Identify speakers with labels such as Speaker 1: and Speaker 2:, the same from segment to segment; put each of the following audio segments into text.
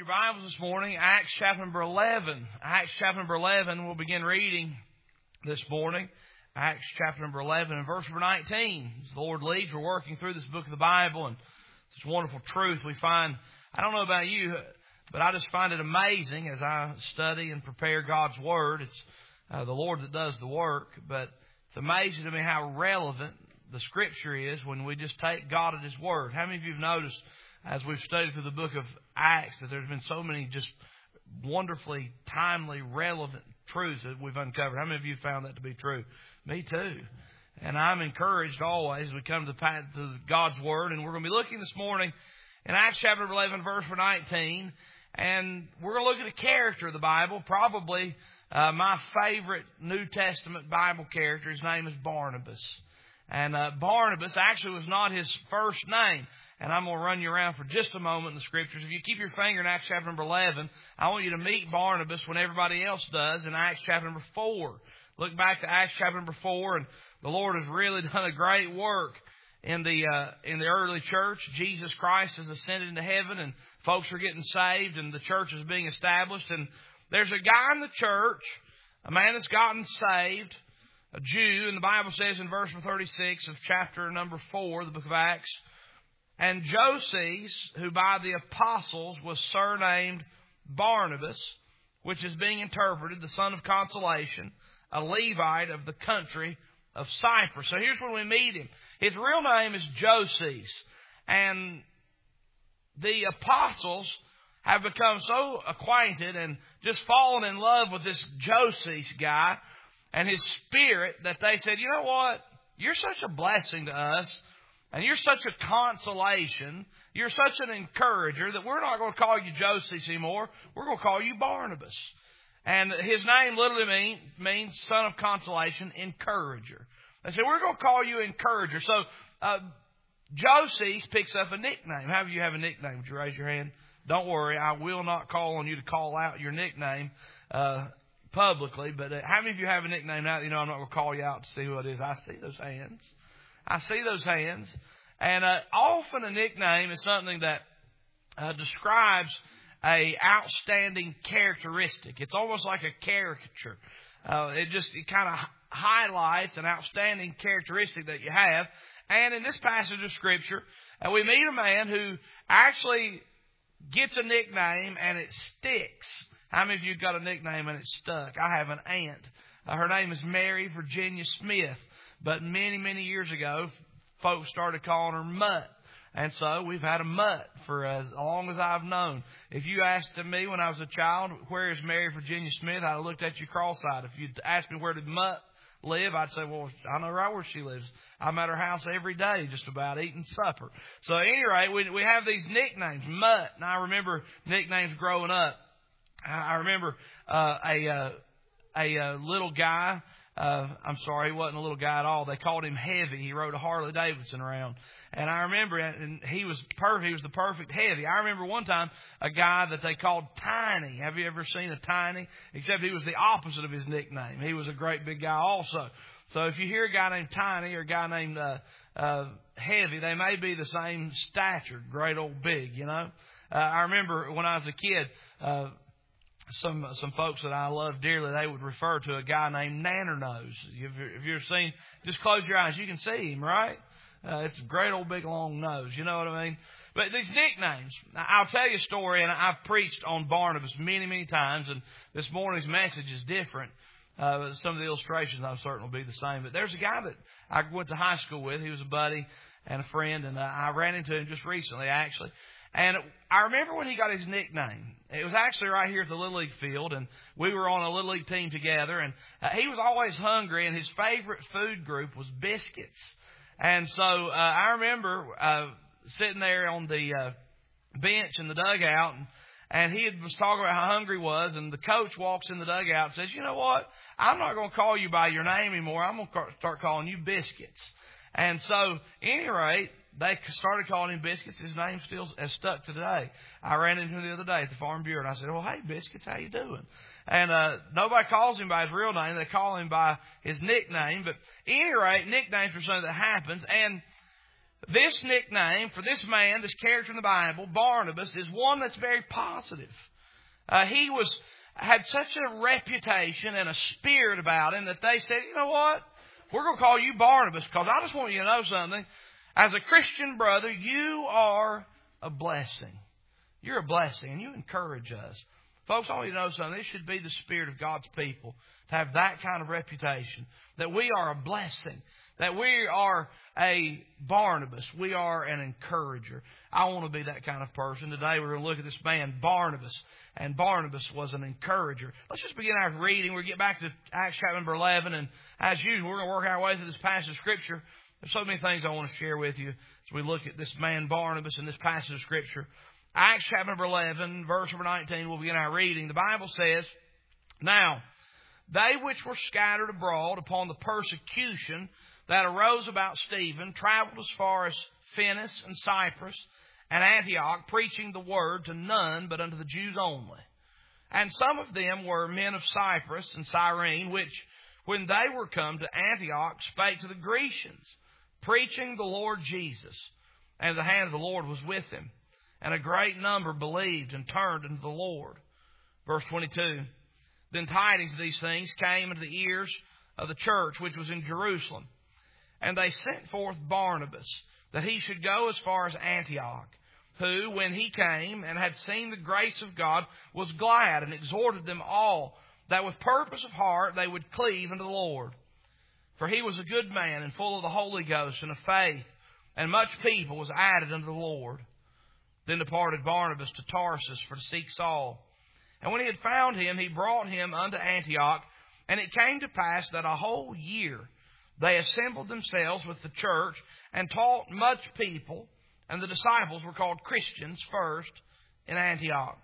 Speaker 1: your Bibles this morning, Acts chapter number 11. Acts chapter number 11, we'll begin reading this morning. Acts chapter number 11 and verse number 19. As the Lord leads, we're working through this book of the Bible and this wonderful truth we find. I don't know about you, but I just find it amazing as I study and prepare God's Word. It's the Lord that does the work, but it's amazing to me how relevant the Scripture is when we just take God at His Word. How many of you have noticed as we've studied through the book of Acts that there's been so many just wonderfully, timely, relevant truths that we've uncovered? How many of you found that to be true? Me too. And I'm encouraged always as we come to God's Word. And we're going to be looking this morning in Acts chapter 11, verse 19. And we're going to look at a character of the Bible, probably my favorite New Testament Bible character. His name is Barnabas. And Barnabas actually was not his first name. And I'm going to run you around for just a moment in the Scriptures. If you keep your finger in Acts chapter number 11, I want you to meet Barnabas when everybody else does in Acts chapter number 4. Look back to Acts chapter number 4, and the Lord has really done a great work in the early church. Jesus Christ has ascended into heaven, and folks are getting saved, and the church is being established. And there's a guy in the church, a man that's gotten saved, a Jew, and the Bible says in verse 36 of chapter number 4, the book of Acts, and Joses, who by the apostles was surnamed Barnabas, which is being interpreted, the son of consolation, a Levite of the country of Cyprus. So here's when we meet him. His real name is Joses. And the apostles have become so acquainted and just fallen in love with this Joses guy and his spirit that they said, you know what? You're such a blessing to us. And you're such a consolation, you're such an encourager that we're not going to call you Joses anymore. We're going to call you Barnabas. And his name literally means son of consolation, encourager. They said, we're going to call you encourager. So Joses picks up a nickname. How many of you have a nickname? Would you raise your hand? Don't worry, I will not call on you to call out your nickname publicly. But how many of you have a nickname now that you know I'm not going to call you out to see who it is? I see those hands. I see those hands. And often a nickname is something that describes a outstanding characteristic. It's almost like a caricature. It kind of highlights an outstanding characteristic that you have. And in this passage of Scripture, we meet a man who actually gets a nickname and it sticks. How many of you got a nickname and it stuck? I have an aunt. Her name is Mary Virginia Smith. But many, many years ago, folks started calling her Mutt. And so we've had a Mutt for as long as I've known. If you asked me when I was a child, where is Mary Virginia Smith, I'd have looked at you cross-eyed. If you'd asked me where did Mutt live, I'd say, well, I know right where she lives. I'm at her house every day just about eating supper. So at any rate, we have these nicknames, Mutt. And I remember nicknames growing up. I remember a little guy. I'm sorry, he wasn't a little guy at all. They called him Heavy. He rode a Harley Davidson around. And I remember, and he was perfect. He was the perfect Heavy. I remember one time a guy that they called Tiny. Have you ever seen a Tiny? Except he was the opposite of his nickname. He was a great big guy also. So if you hear a guy named Tiny or a guy named Heavy, they may be the same stature, great old big, you know. I remember when I was a kid, some folks that I love dearly, they would refer to a guy named Nanner Nose. If you've ever seen, just close your eyes, you can see him, right? It's a great old big long nose, you know what I mean? But these nicknames, I'll tell you a story, and I've preached on Barnabas many, many times, and this morning's message is different. Some of the illustrations I'm certain will be the same. But there's a guy that I went to high school with. He was a buddy and a friend, and I ran into him just recently, actually. And I remember when he got his nickname. It was actually right here at the Little League field, and we were on a Little League team together. And he was always hungry, and his favorite food group was biscuits. And so I remember sitting there on the bench in the dugout, and he was talking about how hungry he was, and the coach walks in the dugout and says, you know what, I'm not going to call you by your name anymore. I'm going to start calling you Biscuits. And so, at any rate, they started calling him Biscuits. His name still has stuck to today. I ran into him the other day at the Farm Bureau, and I said, well, hey, Biscuits, how you doing? And nobody calls him by his real name. They call him by his nickname. But at any rate, nicknames are something that happens. And this nickname for this man, this character in the Bible, Barnabas, is one that's very positive. He had such a reputation and a spirit about him that they said, you know what? We're going to call you Barnabas because I just want you to know something. As a Christian brother, you are a blessing. You're a blessing, and you encourage us. Folks, I want you to know something. This should be the spirit of God's people to have that kind of reputation, that we are a blessing, that we are a Barnabas. We are an encourager. I want to be that kind of person. Today we're going to look at this man, Barnabas, and Barnabas was an encourager. Let's just begin our reading. We'll get back to Acts chapter number 11, and as usual, we're going to work our way through this passage of Scripture. There's so many things I want to share with you as we look at this man, Barnabas, in this passage of Scripture. Acts chapter number 11, verse number 19, we'll begin our reading. The Bible says, "Now, they which were scattered abroad upon the persecution that arose about Stephen traveled as far as Phoenix and Cyprus and Antioch, preaching the word to none but unto the Jews only. And some of them were men of Cyprus and Cyrene, which, when they were come to Antioch, spake to the Grecians, preaching the Lord Jesus. And the hand of the Lord was with them. And a great number believed and turned unto the Lord." Verse 22, "Then tidings of these things came into the ears of the church which was in Jerusalem. And they sent forth Barnabas, that he should go as far as Antioch, who, when he came and had seen the grace of God, was glad and exhorted them all, that with purpose of heart they would cleave unto the Lord. For he was a good man and full of the Holy Ghost and of faith, and much people was added unto the Lord. Then departed Barnabas to Tarsus for to seek Saul. And when he had found him, he brought him unto Antioch. And it came to pass that a whole year they assembled themselves with the church and taught much people. And the disciples were called Christians first in Antioch.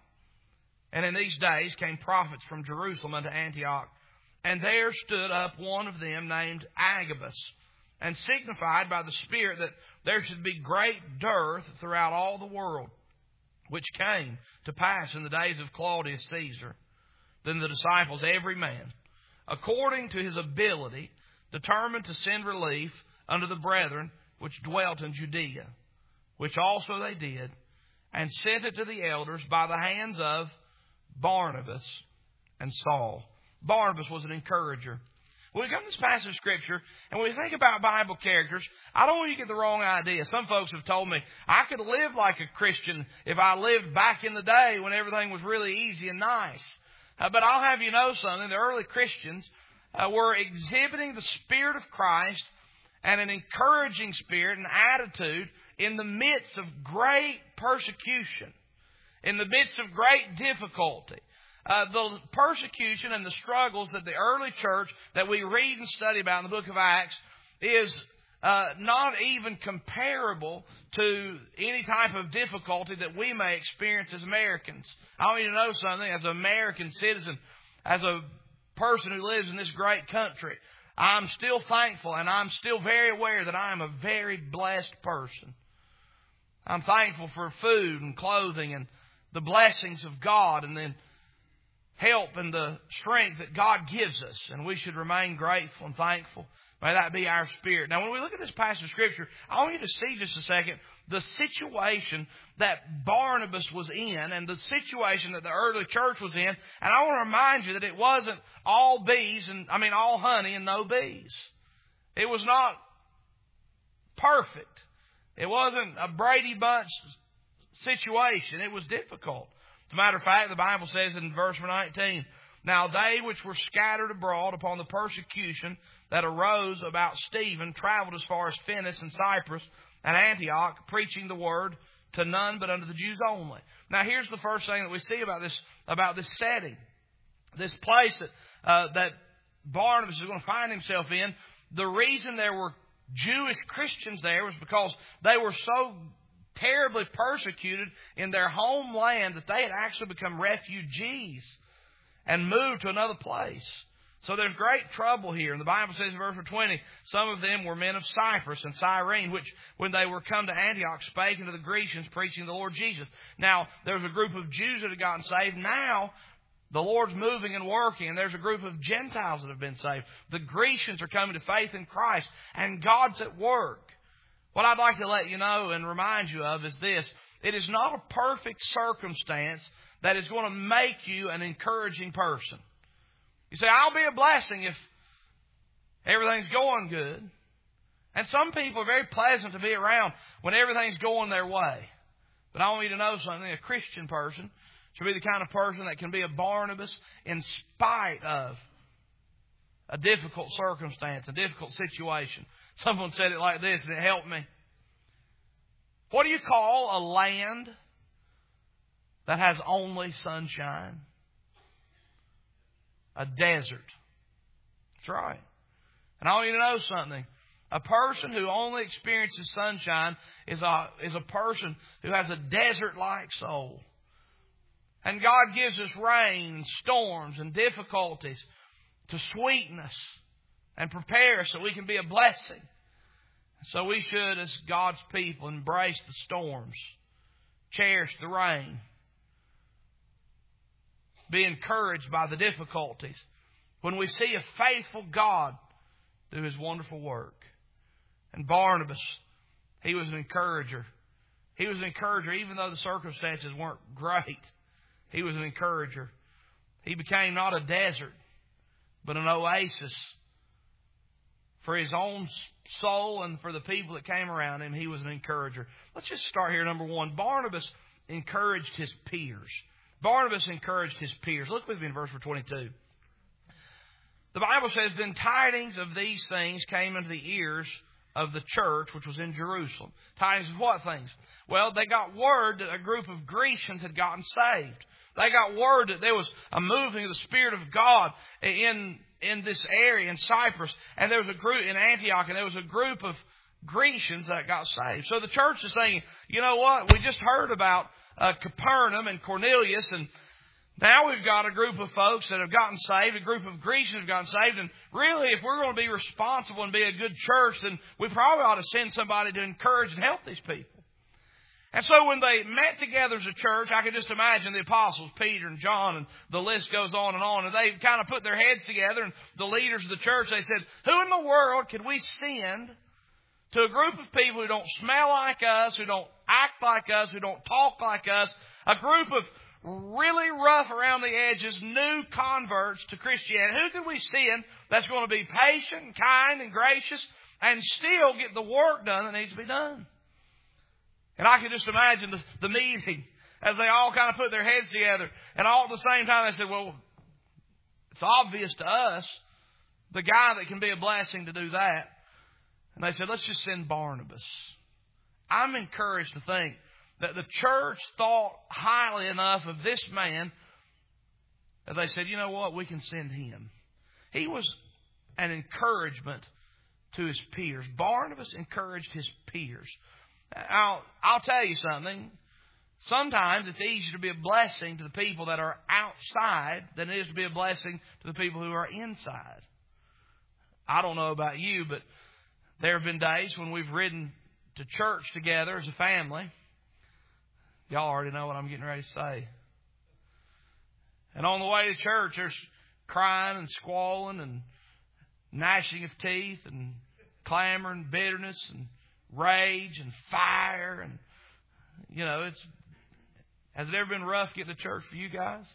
Speaker 1: And in these days came prophets from Jerusalem unto Antioch. And there stood up one of them named Agabus, and signified by the Spirit that there should be great dearth throughout all the world, which came to pass in the days of Claudius Caesar. Then the disciples, every man, according to his ability, determined to send relief unto the brethren which dwelt in Judea, which also they did, and sent it to the elders by the hands of Barnabas and Saul." Barnabas was an encourager. When we come to this passage of Scripture, and when we think about Bible characters, I don't want you to get the wrong idea. Some folks have told me, I could live like a Christian if I lived back in the day when everything was really easy and nice. But I'll have you know something. The early Christians were exhibiting the Spirit of Christ and an encouraging spirit and attitude in the midst of great persecution, in the midst of great difficulty. The persecution and the struggles that the early church that we read and study about in the book of Acts is not even comparable to any type of difficulty that we may experience as Americans. I want you to know something. As an American citizen, as a person who lives in this great country, I'm still thankful and I'm still very aware that I am a very blessed person. I'm thankful for food and clothing and the blessings of God, and then help and the strength that God gives us. And we should remain grateful and thankful. May that be our spirit. Now, when we look at this passage of Scripture, I want you to see just a second the situation that Barnabas was in and the situation that the early church was in. And I want to remind you that it wasn't all all honey and no bees. It was not perfect. It wasn't a Brady Bunch situation. It was difficult. As a matter of fact, the Bible says in verse 19, "Now they which were scattered abroad upon the persecution that arose about Stephen traveled as far as Phoenix and Cyprus and Antioch, preaching the word to none but unto the Jews only." Now here's the first thing that we see about this setting, this place that Barnabas is going to find himself in. The reason there were Jewish Christians there was because they were so terribly persecuted in their homeland that they had actually become refugees and moved to another place. So there's great trouble here. And the Bible says in verse 20, "Some of them were men of Cyprus and Cyrene, which when they were come to Antioch spake unto the Grecians, preaching the Lord Jesus." Now, there's a group of Jews that had gotten saved. Now, the Lord's moving and working, and there's a group of Gentiles that have been saved. The Grecians are coming to faith in Christ, and God's at work. What I'd like to let you know and remind you of is this. It is not a perfect circumstance that is going to make you an encouraging person. You say, I'll be a blessing if everything's going good. And some people are very pleasant to be around when everything's going their way. But I want you to know something. A Christian person should be the kind of person that can be a Barnabas in spite of a difficult circumstance, a difficult situation. Someone said it like this, and it helped me. What do you call a land that has only sunshine? A desert. That's right. And I want you to know something. A person who only experiences sunshine is a person who has a desert-like soul. And God gives us rain and storms and difficulties to sweeten us and prepare us so we can be a blessing. So we should, as God's people, embrace the storms, cherish the rain, be encouraged by the difficulties when we see a faithful God do His wonderful work. And Barnabas, he was an encourager. He was an encourager even though the circumstances weren't great. He was an encourager. He became not a desert, but an oasis. For his own soul and for the people that came around him, he was an encourager. Let's just start here. Number one, Barnabas encouraged his peers. Barnabas encouraged his peers. Look with me in verse 22. The Bible says, then tidings of these things came into the ears of the church, which was in Jerusalem. Tidings of what things? Well, they got word that a group of Grecians had gotten saved. They got word that there was a moving of the Spirit of God in this area, in Cyprus. And there was a group in Antioch, and there was a group of Grecians that got saved. So the church is saying, you know what? We just heard about Capernaum and Cornelius, and now we've got a group of folks that have gotten saved, a group of Grecians have gotten saved, and really if we're going to be responsible and be a good church, then we probably ought to send somebody to encourage and help these people. And so when they met together as a church, I can just imagine the apostles, Peter and John, and the list goes on, and they kind of put their heads together, and the leaders of the church, they said, who in the world could we send to a group of people who don't smell like us, who don't act like us, who don't talk like us, a group of really rough around the edges, new converts to Christianity? Who could we send that's going to be patient and kind and gracious and still get the work done that needs to be done? And I can just imagine the meeting as they all kind of put their heads together. And all at the same time they said, well, it's obvious to us, the guy that can be a blessing to do that. And they said, let's just send Barnabas. I'm encouraged to think that the church thought highly enough of this man that they said, you know what, we can send him. He was an encouragement to his peers. Barnabas encouraged his peers. I'll tell you something. Sometimes it's easier to be a blessing to the people that are outside than it is to be a blessing to the people who are inside. I don't know about you, but there have been days when we've ridden to church together as a family. Y'all already know what I'm getting ready to say. And on the way to church, there's crying and squalling and gnashing of teeth and clamor and bitterness and rage and fire. And, you know, has it ever been rough getting to church for you guys?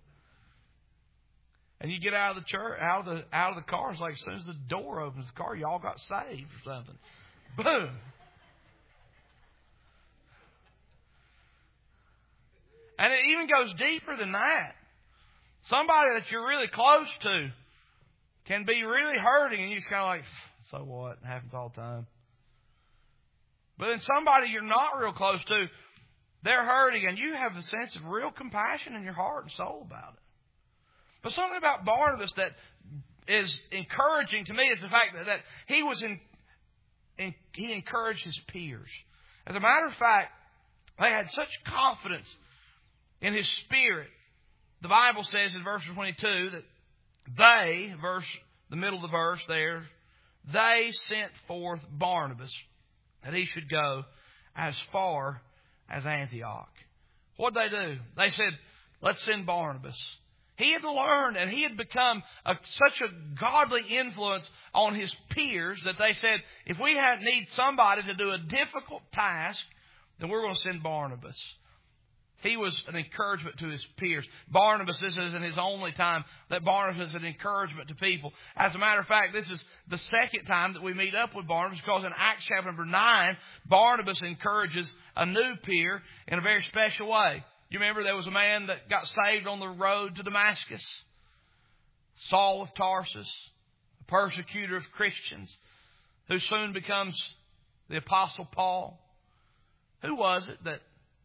Speaker 1: And you get out of the church, out of the car, it's like as soon as the door opens the car, y'all got saved or something. Boom. And it even goes deeper than that. Somebody that you're really close to can be really hurting, and you're just kind of like, so what? It happens all the time. But then somebody you're not real close to, they're hurting, and you have a sense of real compassion in your heart and soul about it. But something about Barnabas that is encouraging to me is the fact that he encouraged his peers. As a matter of fact, they had such confidence in his spirit. The Bible says in verse 22 that the middle of the verse there, they sent forth Barnabas that he should go as far as Antioch. What did they do? They said, let's send Barnabas. He had learned and he had become such a godly influence on his peers that they said, if we need somebody to do a difficult task, then we're going to send Barnabas. He was an encouragement to his peers. Barnabas, this isn't his only time that Barnabas is an encouragement to people. As a matter of fact, this is the second time that we meet up with Barnabas, because in Acts chapter number 9, Barnabas encourages a new peer in a very special way. You remember there was a man that got saved on the road to Damascus, Saul of Tarsus, a persecutor of Christians, who soon becomes the Apostle Paul. Who was it that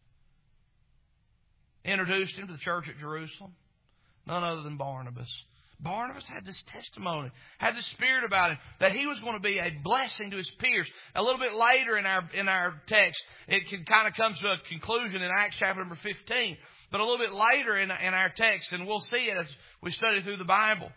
Speaker 1: introduced him to the church at Jerusalem? None other than Barnabas. Barnabas had this testimony, had this spirit about him, that he was going to be a blessing to his peers. A little bit later in our text, it kind of comes to a conclusion in Acts chapter number 15. But a little bit later in our text, and we'll see it as we study through the Bible,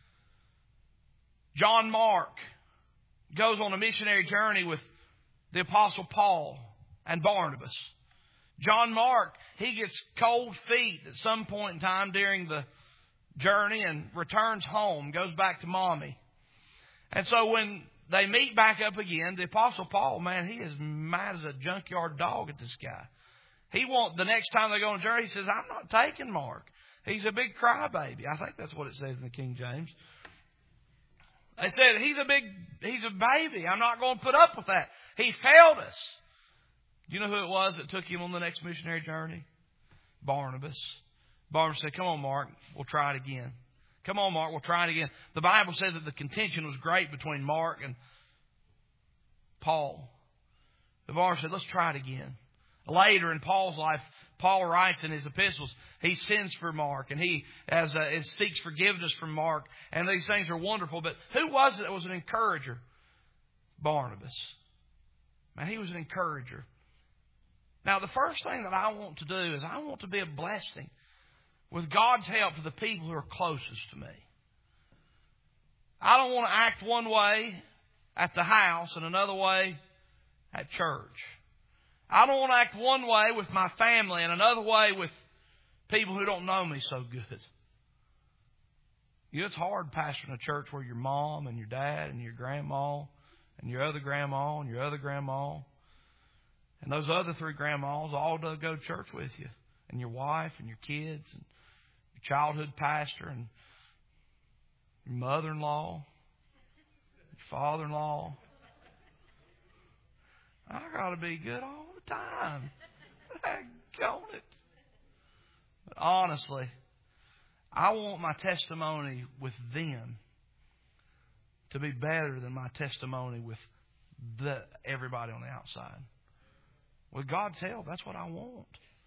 Speaker 1: John Mark goes on a missionary journey with the Apostle Paul and Barnabas. John Mark, he gets cold feet at some point in time during the journey and returns home, goes back to mommy. And so when they meet back up again, the Apostle Paul, man, he is mad as a junkyard dog at this guy. The next time they go on a journey, he says, I'm not taking Mark. He's a big crybaby. I think that's what it says in the King James. They said, he's a baby. I'm not going to put up with that. He failed us. Do you know who it was that took him on the next missionary journey? Barnabas. Barnabas said, come on, Mark, we'll try it again. Come on, Mark, we'll try it again. The Bible says that the contention was great between Mark and Paul. But Barnabas said, let's try it again. Later in Paul's life, Paul writes in his epistles, he sins for Mark and he seeks forgiveness from Mark. And these things are wonderful. But who was it that was an encourager? Barnabas. Man, he was an encourager. Now, the first thing that I want to do is I want to be a blessing with God's help to the people who are closest to me. I don't want to act one way at the house and another way at church. I don't want to act one way with my family and another way with people who don't know me so good. You know, it's hard pastoring a church where your mom and your dad and your grandma and your other grandma and your other grandma and those other three grandmas all go to church with you, and your wife and your kids and your childhood pastor and your mother-in-law, your father-in-law. I got to be good all the time. Daggone it. But honestly, I want my testimony with them to be better than my testimony with everybody on the outside. With God's help, that's what I want.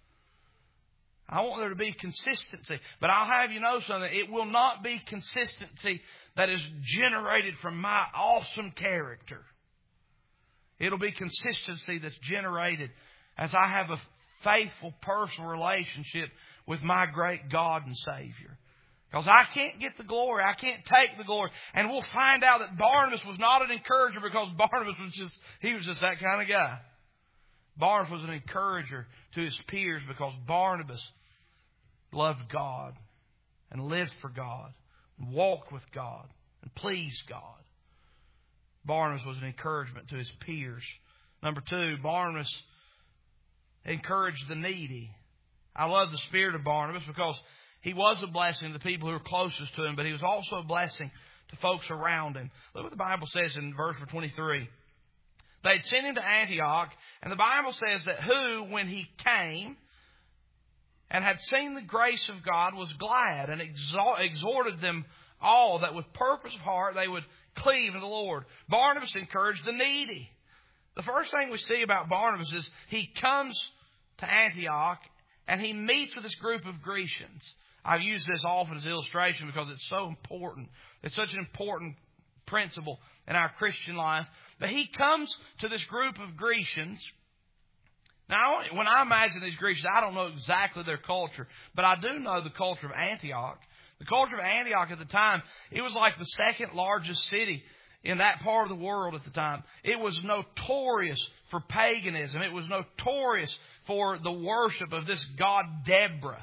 Speaker 1: I want there to be consistency. But I'll have you know something. It will not be consistency that is generated from my awesome character. It'll be consistency that's generated as I have a faithful personal relationship with my great God and Savior. Because I can't get the glory. I can't take the glory. And we'll find out that Barnabas was not an encourager because Barnabas was just that kind of guy. Barnabas was an encourager to his peers because Barnabas loved God and lived for God and walked with God and pleased God. Barnabas was an encouragement to his peers. Number 2, Barnabas encouraged the needy. I love the spirit of Barnabas because he was a blessing to the people who were closest to him, but he was also a blessing to folks around him. Look what the Bible says in verse 23. They had sent him to Antioch, and the Bible says that who, when he came and had seen the grace of God, was glad and exhorted them all that with purpose of heart they would cleave to the Lord. Barnabas encouraged the needy. The first thing we see about Barnabas is he comes to Antioch and he meets with this group of Grecians. I've used this often as illustration because it's so important. It's such an important principle in our Christian life. But he comes to this group of Grecians. Now, when I imagine these Grecians, I don't know exactly their culture, but I do know the culture of Antioch. The culture of Antioch at the time, it was like the second largest city in that part of the world at the time. It was notorious for paganism. It was notorious for the worship of this god Deborah.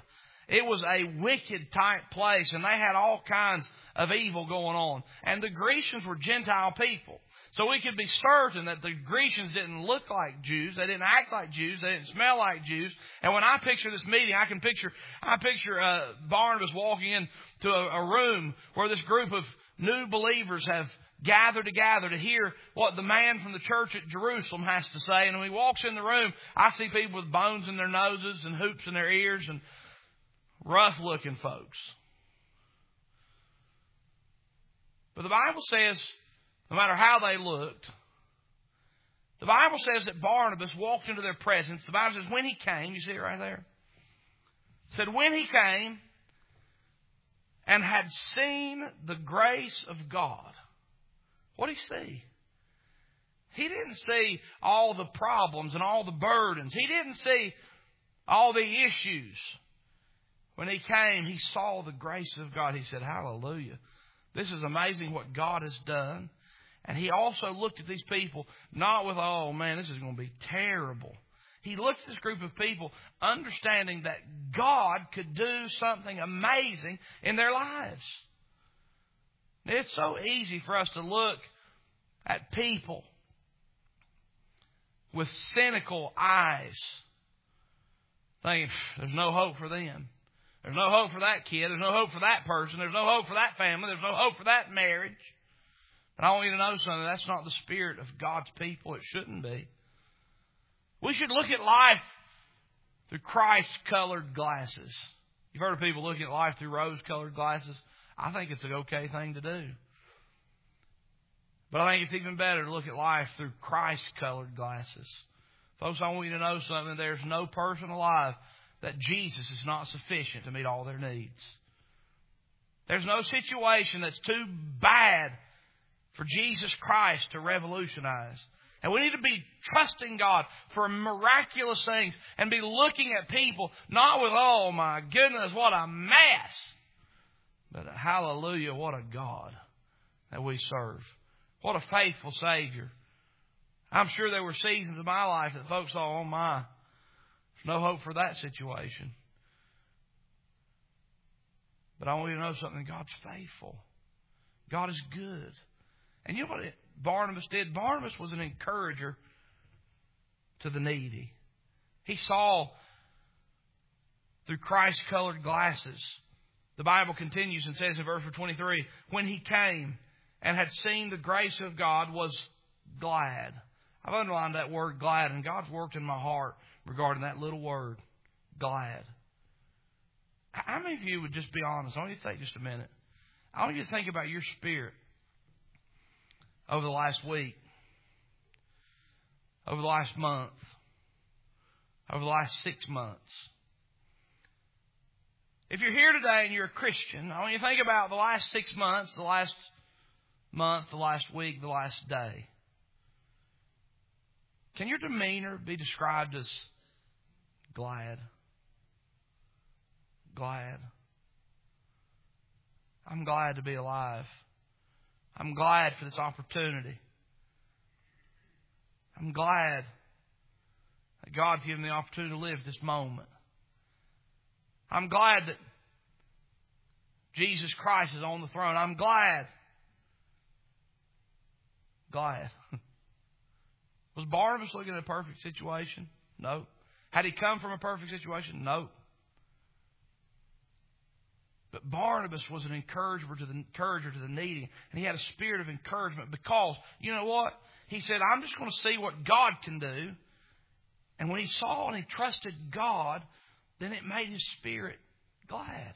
Speaker 1: It was a wicked type place, and they had all kinds of evil going on. And the Grecians were Gentile people. So we could be certain that the Grecians didn't look like Jews. They didn't act like Jews. They didn't smell like Jews. And when I picture this meeting, I picture Barnabas walking into a room where this group of new believers have gathered together to hear what the man from the church at Jerusalem has to say. And when he walks in the room, I see people with bones in their noses and hoops in their ears and rough-looking folks. But the Bible says, no matter how they looked, the Bible says that Barnabas walked into their presence. The Bible says when he came, you see it right there? It said when he came and had seen the grace of God. What did he see? He didn't see all the problems and all the burdens. He didn't see all the issues. When he came, he saw the grace of God. He said, hallelujah. This is amazing what God has done. And he also looked at these people, not with, oh man, this is going to be terrible. He looked at this group of people understanding that God could do something amazing in their lives. It's so easy for us to look at people with cynical eyes, thinking, there's no hope for them. There's no hope for that kid. There's no hope for that person. There's no hope for that family. There's no hope for that marriage. But I want you to know something. That's not the spirit of God's people. It shouldn't be. We should look at life through Christ-colored glasses. You've heard of people looking at life through rose-colored glasses. I think it's an okay thing to do. But I think it's even better to look at life through Christ-colored glasses. Folks, I want you to know something. There's no person alive that Jesus is not sufficient to meet all their needs. There's no situation that's too bad for Jesus Christ to revolutionize. And we need to be trusting God for miraculous things and be looking at people not with, oh my goodness, what a mess. But hallelujah, what a God that we serve. What a faithful Savior. I'm sure there were seasons of my life that folks thought, oh my, there's no hope for that situation. But I want you to know something. God's faithful. God is good. And you know what Barnabas did? Barnabas was an encourager to the needy. He saw through Christ-colored glasses. The Bible continues and says in verse 23, when he came and had seen the grace of God, was glad. I've underlined that word glad, and God's worked in my heart regarding that little word, glad. How many of you would just be honest? I want you to think just a minute. I want you to think about your spirit over the last week, over the last month, over the last 6 months. If you're here today and you're a Christian, I want you to think about the last 6 months, the last month, the last week, the last day. Can your demeanor be described as glad? Glad. I'm glad to be alive. I'm glad for this opportunity. I'm glad that God's given me the opportunity to live this moment. I'm glad that Jesus Christ is on the throne. I'm glad. Glad. Was Barnabas looking at a perfect situation? No. Had he come from a perfect situation? No. But Barnabas was an encourager to the needy. And he had a spirit of encouragement because, you know what? He said, I'm just going to see what God can do. And when he saw and he trusted God, then it made his spirit glad.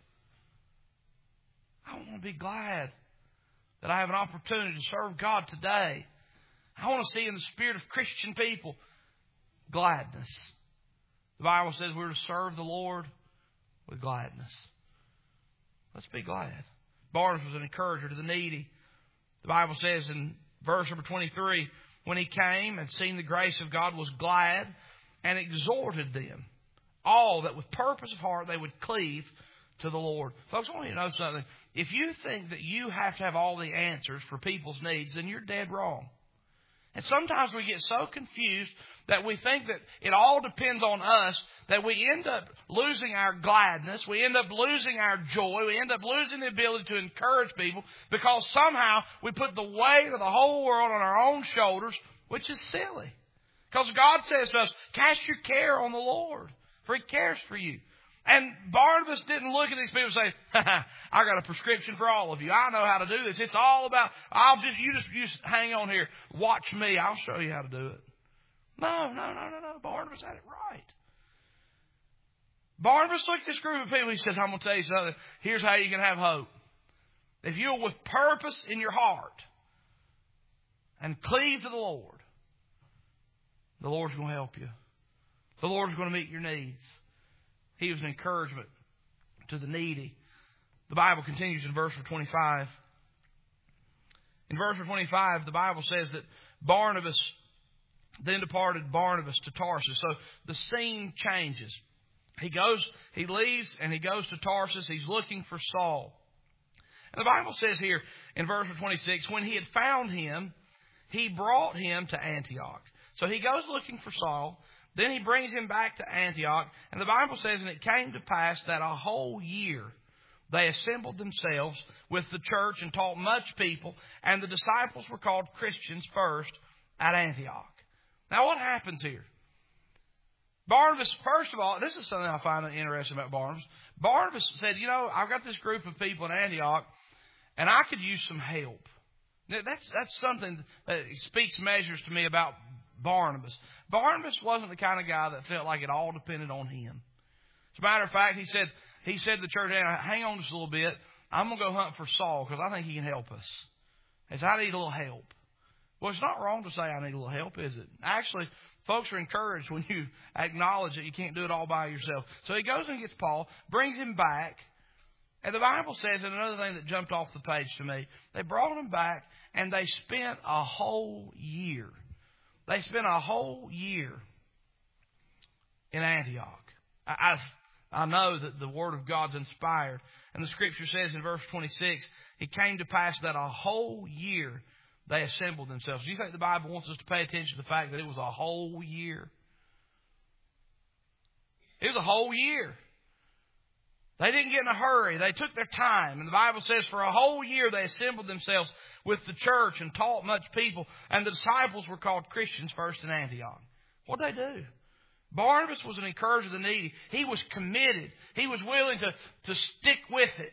Speaker 1: I want to be glad that I have an opportunity to serve God today. I want to see in the spirit of Christian people gladness. The Bible says we're to serve the Lord with gladness. Let's be glad. Barnabas was an encourager to the needy. The Bible says in verse number 23, when he came and seen the grace of God, was glad and exhorted them, all that with purpose of heart they would cleave to the Lord. Folks, I want you to know something. If you think that you have to have all the answers for people's needs, then you're dead wrong. And sometimes we get so confused that we think that it all depends on us, that we end up losing our gladness, we end up losing our joy, we end up losing the ability to encourage people because somehow we put the weight of the whole world on our own shoulders, which is silly. Because God says to us, cast your care on the Lord, for He cares for you. And Barnabas didn't look at these people and say, I got a prescription for all of you. I know how to do this. It's all about, you just hang on here. Watch me. I'll show you how to do it. No. Barnabas had it right. Barnabas looked at this group of people. He said, I'm going to tell you something. Here's how you can have hope. If you're with purpose in your heart and cleave to the Lord, the Lord's going to help you. The Lord's going to meet your needs. He was an encouragement to the the Bible continues in verse 25. In verse 25, the Bible says that Barnabas, then departed Barnabas to Tarsus. So the scene changes. He leaves and he goes to Tarsus. He's looking for Saul. And the Bible says here in verse 26, when he had found him, he brought him to Antioch. So he goes looking for Saul. Then he brings him back to Antioch. And the Bible says, and it came to pass that a whole year they assembled themselves with the church and taught much people. And the disciples were called Christians first at Antioch. Now what happens here? Barnabas, first of all, this is something I find interesting about Barnabas. Barnabas said, I've got this group of people in Antioch, and I could use some help. That's something that speaks measures to me about Barnabas. Barnabas wasn't the kind of guy that felt like it all depended on him. As a matter of fact, he said to the church, hang on just a little bit. I'm going to go hunt for Saul because I think he can help us. He said, I need a little help. Well, it's not wrong to say I need a little help, is it? Actually, folks are encouraged when you acknowledge that you can't do it all by yourself. So he goes and gets Paul, brings him back. And the Bible says, and another thing that jumped off the page to me, they brought him back and they spent a whole year. They spent a whole year in Antioch. I know that the Word of God's inspired. And the Scripture says in verse 26, it came to pass that a whole year they assembled themselves. Do you think the Bible wants us to pay attention to the fact that it was a whole year? It was a whole year. They didn't get in a hurry. They took their time. And the Bible says for a whole year they assembled themselves with the church and taught much people. And the disciples were called Christians first in Antioch. What did they do? Barnabas was an encourager of the needy. He was committed. He was willing to stick with it.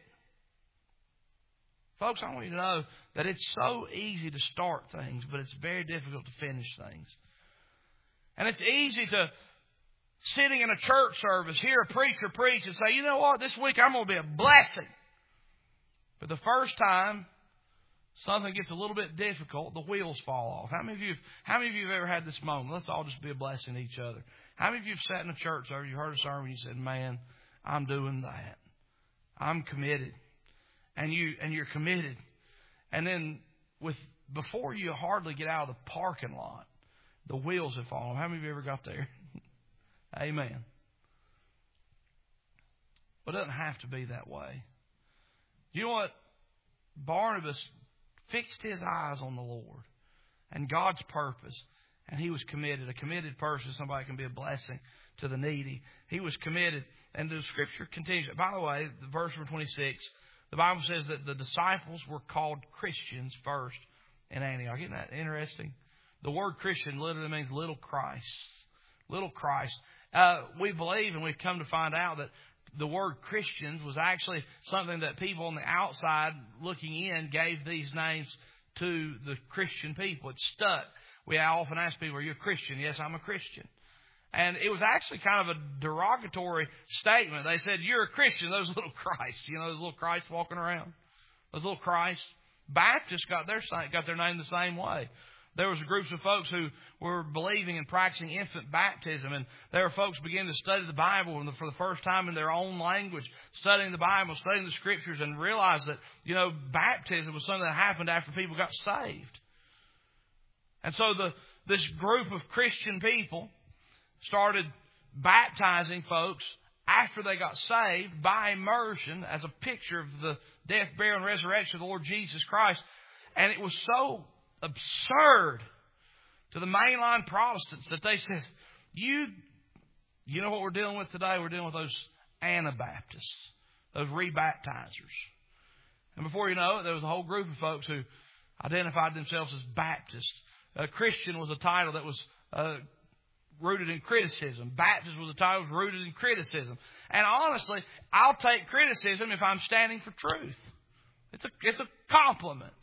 Speaker 1: Folks, I want you to know that it's so easy to start things, but it's very difficult to finish things. And it's easy to, sitting in a church service, hear a preacher preach and say, you know what, this week I'm going to be a blessing. But the first time something gets a little bit difficult, the wheels fall off. How many of you have ever had this moment? Let's all just be a blessing to each other. How many of you have sat in a church service, you heard a sermon, and you said, man, I'm doing that. I'm committed. And you're committed. And then before you hardly get out of the parking lot, the wheels have fallen. How many of you ever got there? Amen. But it doesn't have to be that way. You know what? Barnabas fixed his eyes on the Lord and God's purpose, and he was committed. A committed person, somebody can be a blessing to the needy. He was committed, and the Scripture continues. By the way, the verse 26, the Bible says that the disciples were called Christians first in Antioch. Isn't that interesting? The word Christian literally means little Christ. Little Christ. We believe, and we've come to find out, that the word Christians was actually something that people on the outside looking in gave these names to the Christian people. It stuck. We often ask people, are you a Christian? Yes, I'm a Christian. And it was actually kind of a derogatory statement. They said, you're a Christian, those little Christs. You know, those little Christs walking around. Those little Christs. Baptists got their name the same way. There was groups of folks who were believing and practicing infant baptism. And there were folks beginning to study the Bible for the first time in their own language, studying the Bible, studying the Scriptures, and realized that, baptism was something that happened after people got saved. And so this group of Christian people started baptizing folks after they got saved by immersion as a picture of the death, burial, and resurrection of the Lord Jesus Christ. And it was so absurd to the mainline Protestants that they said, you know what we're dealing with today? We're dealing with those Anabaptists, those rebaptizers. And before you know it, there was a whole group of folks who identified themselves as Baptist. Christian was a title that was rooted in criticism. Baptist was a title that was rooted in criticism. And honestly, I'll take criticism if I'm standing for truth. It's a compliment.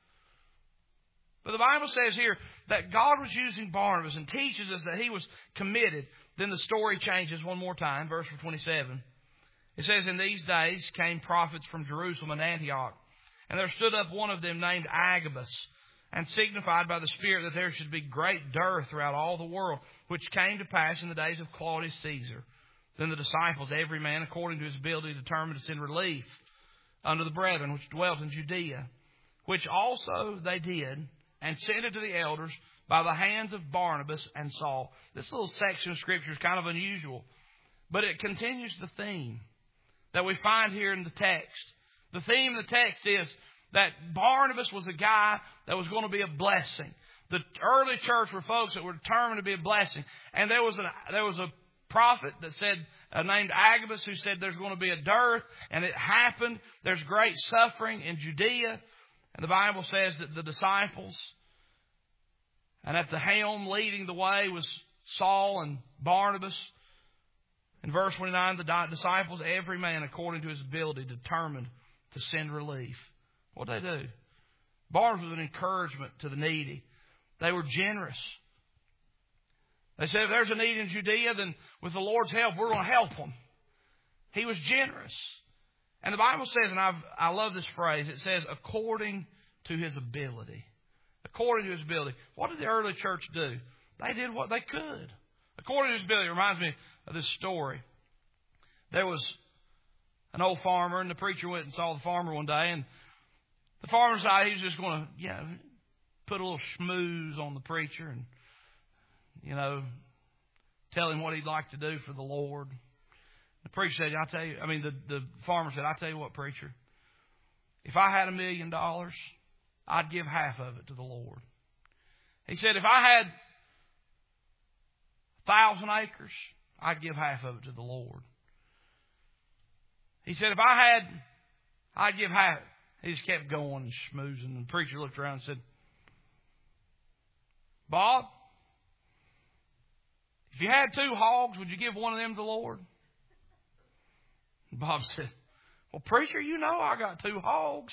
Speaker 1: But the Bible says here that God was using Barnabas and teaches us that he was committed. Then the story changes one more time, verse 27. It says, in these days came prophets from Jerusalem and Antioch, and there stood up one of them named Agabus, and signified by the Spirit that there should be great dearth throughout all the world, which came to pass in the days of Claudius Caesar. Then the disciples, every man according to his ability, determined to send relief unto the brethren which dwelt in Judea, which also they did, and sent it to the elders by the hands of Barnabas and Saul. This little section of Scripture is kind of unusual, but it continues the theme that we find here in the text. The theme of the text is that Barnabas was a guy that was going to be a blessing. The early church were folks that were determined to be a blessing. And there was a prophet that said, named Agabus, who said there's going to be a dearth, and it happened. There's great suffering in Judea. And the Bible says that the disciples, and at the helm leading the way was Saul and Barnabas. In verse 29, the disciples, every man according to his ability, determined to send relief. What did they do? Barnabas was an encouragement to the needy. They were generous. They said, if there's a need in Judea, then with the Lord's help, we're going to help them. He was generous. And the Bible says, and I love this phrase, it says, according to his ability. According to his ability. What did the early church do? They did what they could. According to his ability. It reminds me of this story. There was an old farmer, and the preacher went and saw the farmer one day, and the farmer decided he was just going to, put a little schmooze on the preacher and, tell him what he'd like to do for the Lord. The preacher said, the farmer said, I'll tell you what, preacher, if I had $1 million, I'd give half of it to the Lord. He said, if I had 1,000 acres, I'd give half of it to the Lord. He said, I'd give half. He just kept going and schmoozing. And the preacher looked around and said, Bob, if you had 2 hogs, would you give one of them to the Lord? And Bob said, well, preacher, I got 2 hogs.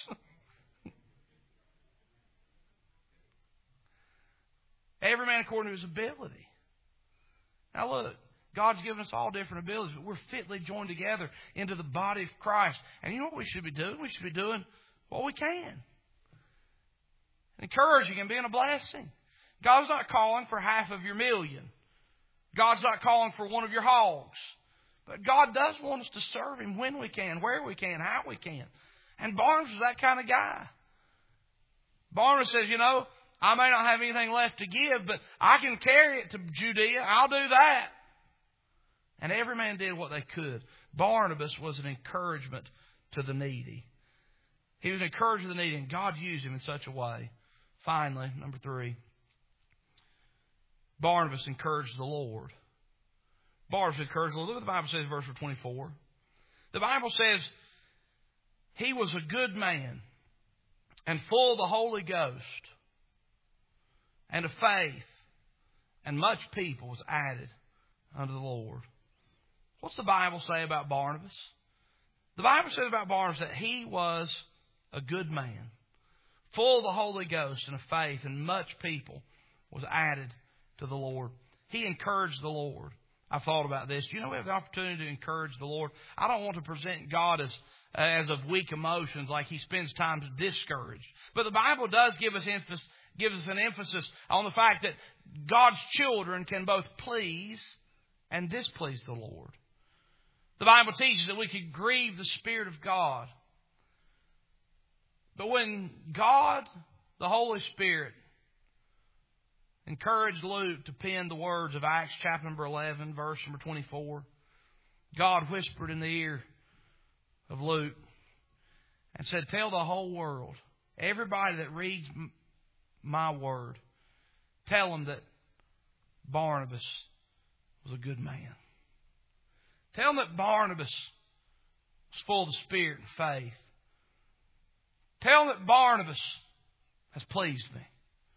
Speaker 1: Every man according to his ability. Now look, God's given us all different abilities, but we're fitly joined together into the body of Christ. And you know what we should be doing? We should be doing what we can. Encouraging and being a blessing. God's not calling for half of your million. God's not calling for one of your hogs. But God does want us to serve Him when we can, where we can, how we can. And Barnabas was that kind of guy. Barnabas says, I may not have anything left to give, but I can carry it to Judea. I'll do that. And every man did what they could. Barnabas was an encouragement to the needy. He was an encourager to the needy, and God used him in such a way. Finally, number 3, Barnabas encouraged the Lord. Barnabas encouraged the Lord. Look what the Bible says in verse 24. The Bible says, he was a good man and full of the Holy Ghost and of faith, and much people was added unto the Lord. What's the Bible say about Barnabas? The Bible says about Barnabas that he was a good man, full of the Holy Ghost and of faith, and much people was added to the Lord. He encouraged the Lord. I've thought about this. We have the opportunity to encourage the Lord. I don't want to present God as of weak emotions, like He spends time to discourage. But the Bible does give us an emphasis on the fact that God's children can both please and displease the Lord. The Bible teaches that we could grieve the Spirit of God. But when God, the Holy Spirit, encouraged Luke to pen the words of Acts chapter number 11, verse number 24, God whispered in the ear of Luke and said, tell the whole world, everybody that reads my word, tell them that Barnabas was a good man. Tell them that Barnabas was full of the Spirit and faith. Tell them that Barnabas has pleased me.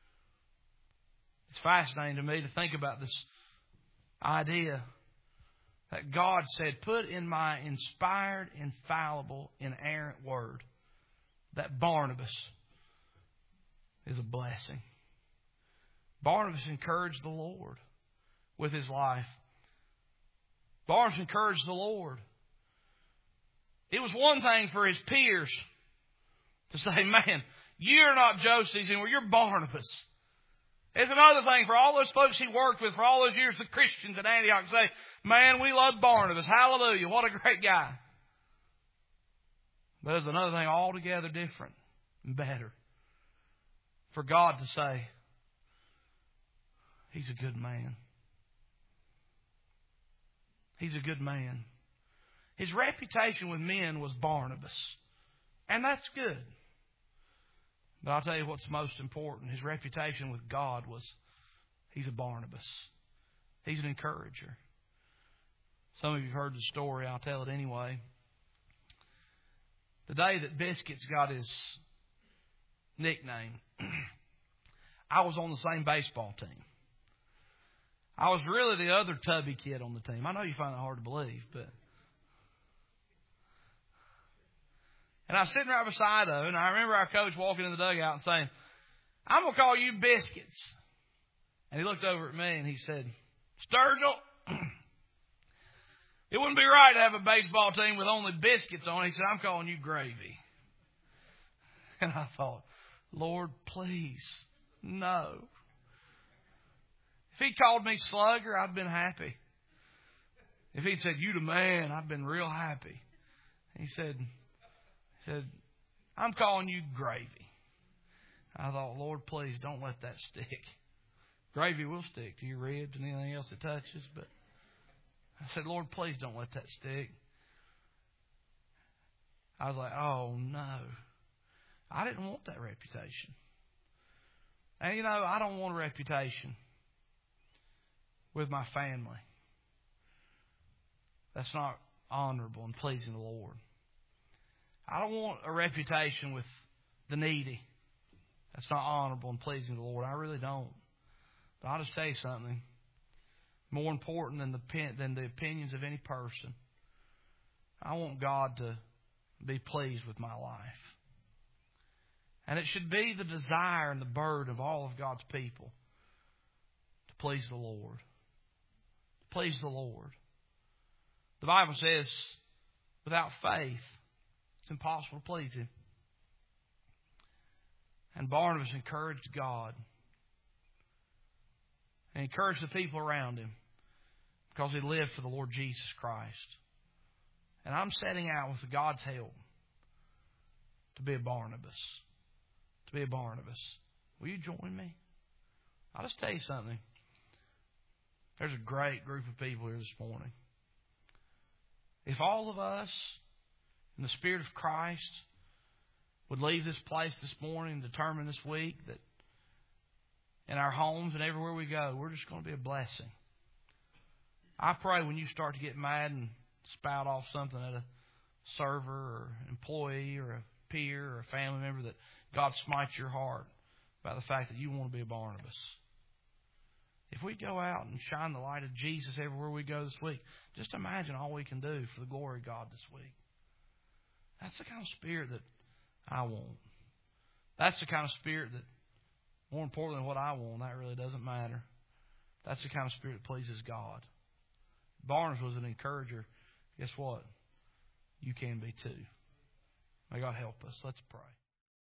Speaker 1: It's fascinating to me to think about this idea that God said, put in my inspired, infallible, inerrant word that Barnabas is a blessing. Barnabas encouraged the Lord with his life. Barnabas encouraged the Lord. It was one thing for his peers to say, man, you're not Joseph anymore, you're Barnabas. It's another thing for all those folks he worked with for all those years, the Christians at Antioch, to say, man, we love Barnabas. Hallelujah. What a great guy. But there's another thing altogether different and better. For God to say, he's a good man. He's a good man. His reputation with men was Barnabas. And that's good. But I'll tell you what's most important. His reputation with God was he's a Barnabas. He's an encourager. Some of you have heard the story. I'll tell it anyway. The day that Biscuits got his nickname, I was on the same baseball team. I was really the other tubby kid on the team. I know you find it hard to believe, but... And I was sitting right beside him, and I remember our coach walking in the dugout and saying, I'm going to call you Biscuits. And he looked over at me and he said, Sturgill, it wouldn't be right to have a baseball team with only biscuits on it. He said, I'm calling you Gravy. And I thought, Lord, please, no. If he'd called me Slugger, I'd been happy. If he'd said, you the man, I'd been real happy. He said, I'm calling you Gravy. I thought, Lord, please don't let that stick. Gravy will stick to your ribs and anything else it touches, but I said, Lord, please don't let that stick. I was like, oh, no. I didn't want that reputation. And, you know, I don't want a reputation with my family. That's not honorable and pleasing the Lord. I don't want a reputation with the needy. That's not honorable and pleasing to the Lord. I really don't. But I'll just tell you something. More important than the opinions of any person, I want God to be pleased with my life. And it should be the desire and the burden of all of God's people to please the Lord. To please the Lord. The Bible says, without faith, it's impossible to please Him. And Barnabas encouraged God. And encouraged the people around him because he lived for the Lord Jesus Christ. And I'm setting out with God's help to be a Barnabas. To be a Barnabas. Will you join me? I'll just tell you something. There's a great group of people here this morning. If all of us, in the Spirit of Christ, would leave this place this morning and determine this week that in our homes and everywhere we go, we're just going to be a blessing. I pray when you start to get mad and spout off something at a server or employee or a peer or a family member that God smites your heart about the fact that you want to be a Barnabas. If we go out and shine the light of Jesus everywhere we go this week, just imagine all we can do for the glory of God this week. That's the kind of spirit that I want. That's the kind of spirit that, more important than what I want, that really doesn't matter. That's the kind of spirit that pleases God. Barnabas was an encourager. Guess what? You can be too. May God help us. Let's pray.